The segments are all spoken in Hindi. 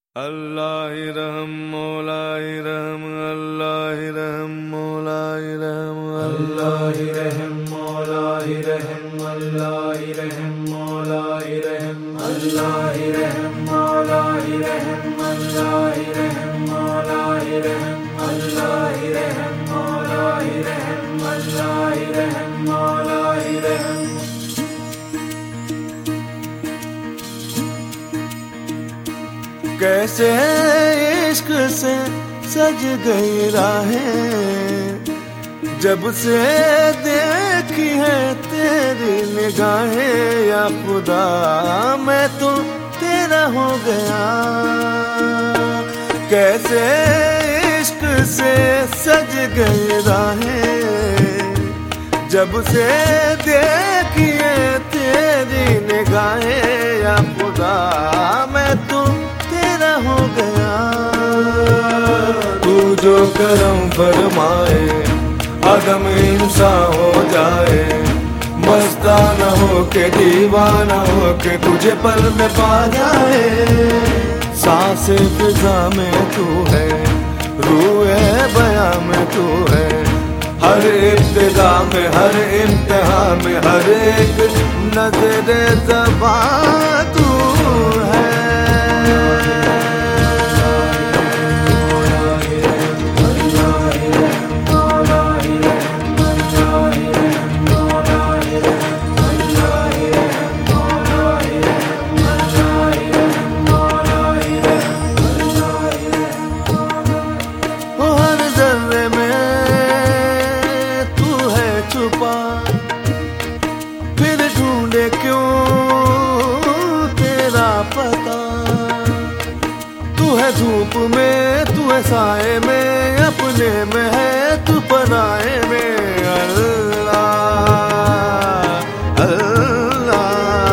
अल्लाह रहम मौला रहम, अल्लाह रहम मौला रहम, अल्लाह रहम मौला रहम, अल्लाह रहम मौला रहम, अल्लाह रहम मौला रहम, अल्लाह रहम मौला रहम, अल्लाह रहम मौला रहम, अल्लाह रहम मौला रहम। कैसे इश्क से सज गई राहें, जब से देखी है तेरी निगाहें। या खुदा मैं तो तेरा हो गया, कैसे इश्क से सज गई राहें, जब से देखी है तेरी निगाहें। या खुदा मैं तो तेरा हो गया, तू जो करम फरमाए आदम इंसान हो जाए। मस्ताना हो के दीवाना हो के तुझे पल में पा जाए। सांसे फिजा में तू है, रूए बया में तू है, हर इब्तिदा में हर इम्तिहा में हर एक नजरे ज़बां तू है। फिर ढूंढे क्यों तेरा पता, तू है धूप में तू है साए में, अपने में है तू पराए में। अल्लाह अल्लाह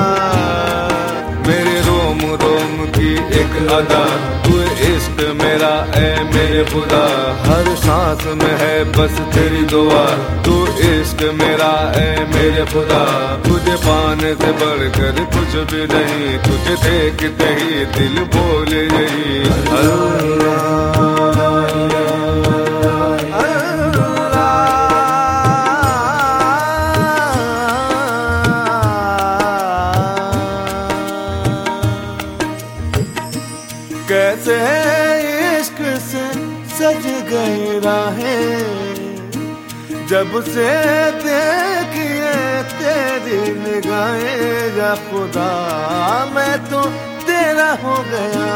मेरे रोम रोम की एक अदा, तू इश्क मेरा ऐ मेरे खुदा। हर सांस में है बस तेरी दुआ, तू इश्क मेरा ऐ मेरे खुदा। तुझे पाने से बढ़कर कुछ भी नहीं, तुझे देखते ही दिल बोले यही अल्लाह अल्लाह। कैसे इश्क से सज गई राहें, जब से देखिए तेरी निगाहें। या खुदा मैं तो तेरा हो गया,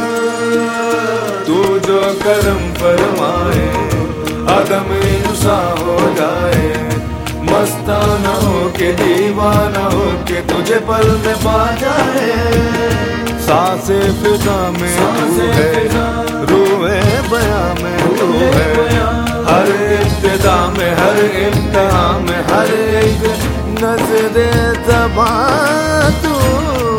तू जो करम फरमाए आदम इंसान हो जाए। मस्ताना हो के दीवाना हो के तुझे पल में पा जाए। सांसे फिजा में तू है, रूए बया में तू है, हर इब्तिदा में हर इम्तिहा में हर एक नजरे ज़बां तू